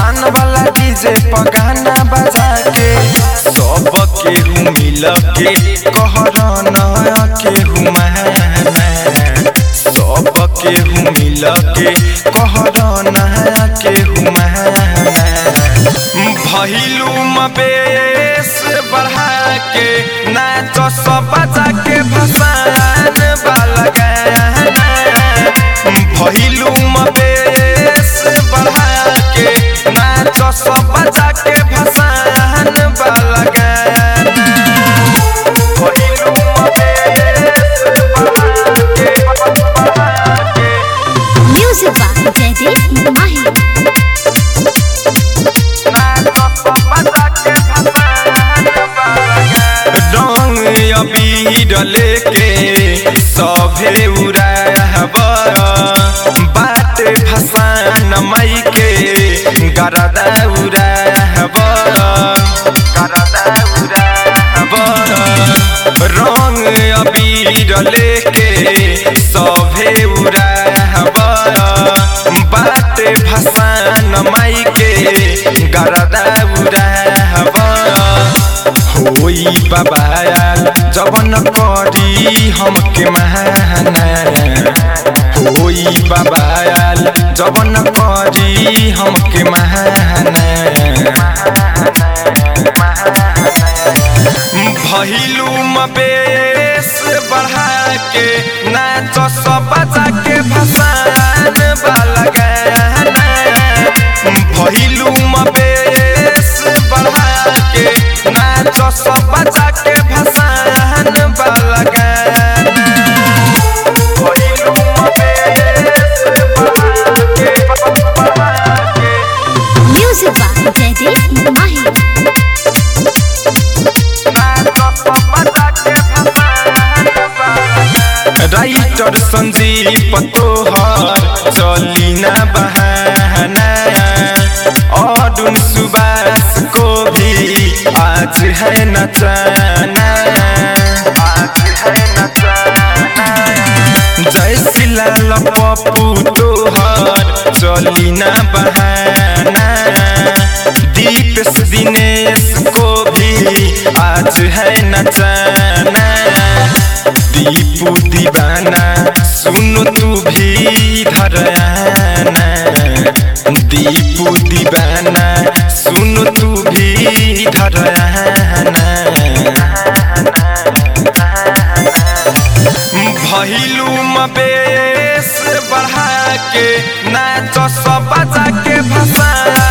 शान वाला डीजे पर गाना बजा के सब केहू मिल के कहराना केहू महना सब केहू मिल के कहराना केहू महना भइलू मबेस बढ़ा के नाच सब बजा के भसान वाला गाना भइलू मबेस बढ़ा के नाच सब बजा के भसान वाला गाना भइलू मबेस बढ़ा के म्यूजिक बा जयदीप माही रंग अबीर लेके सभे उड़ाब बाटे भसान माई के गरदा उड़ाब रंग अबीर लेके सभे उड़ाब बाटे भसान माई के गरदा उड़ाब होई बाबाल जवन करी हमके महाना होई बाबाल जवन करी हमके महाना भइलू मबेस बढ़ा के नाच सब बजा के भसान वाला गाना भइलू मबेस बढ़ा के नाच सब बजा के भसान वाला गाना भइलू मबेस बढ़ा के म्यूजिक बा जयदीप माही राइटर संजीव तोहर चली ना बहाना और सुबास को भी आज है नचाना जय सिलाल पप्पू तोहर चली ना बहाना दीपेश दिनेश को भी आज है नचाना दीपू दीवाना सुनो तू भी धराना दीपू दीवाना सुनो तू भी धराना भइलू मबेस बढ़ा के नाच सब बजा के भसान